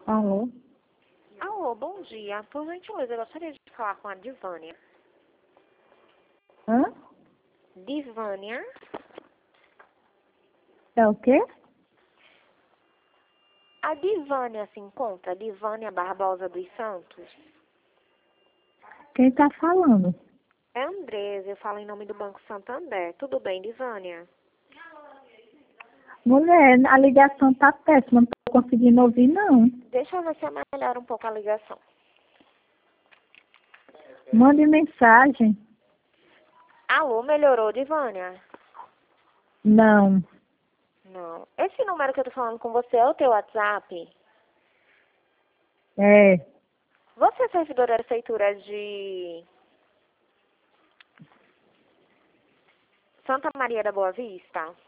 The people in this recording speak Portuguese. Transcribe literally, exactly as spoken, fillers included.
Alô? Alô, bom dia. Por gentileza, eu gostaria de falar com a Divânia. Hã? Divânia? É o quê? A Divânia se encontra? Divânia Barbosa dos Santos? Quem tá falando? É Andresa, eu falo em nome do Banco Santander. Tudo bem, Divânia? Mulher, a ligação tá péssima, não tô conseguindo ouvir, não. Deixa eu ver se eu melhoro um pouco a ligação. Mande mensagem. Alô, melhorou, Divânia? Não. Não. Esse número que eu tô falando com você é o teu WhatsApp? É. Você é servidora da prefeitura de Santa Maria da Boa Vista?